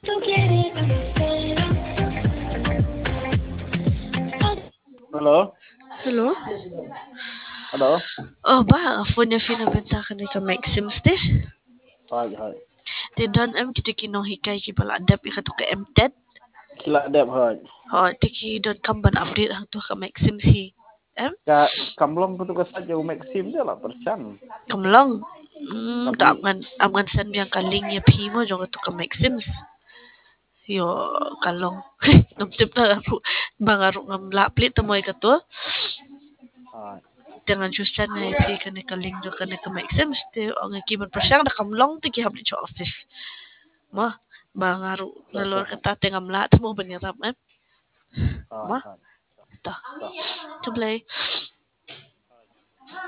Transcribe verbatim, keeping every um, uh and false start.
Halo, Hello? halo. Oh, ba? Phone niya pinabenta ka ni ka Maxims de? Hai, hai. Di doon am kita kinohikay kibaladap ikato ka M T E D. Kilak dep hai. Ho, di ki doon kamban update ang to ka Maxims hi. Em? Ka kamlong tu tugas saja Maxim dia lah percan. Kamlang. Hmm, ta Tapi amgan amgan san biyang kaling ya pimo jong to ka Maxims. Yo, kalong. Namtip na aro. Bangaro ngam laplit mo ikato. hai. Dengan justa na ipi ka ni kaling do ka ni ka Maxims. Di ang ikiban prasyang na kamlang ti ki habli sa office. Mo, bangaro Sah, ngalor sah, hai. kata tengah melat mo banyaram em. Hai, Mo, hai. ta. Sah. Tablay.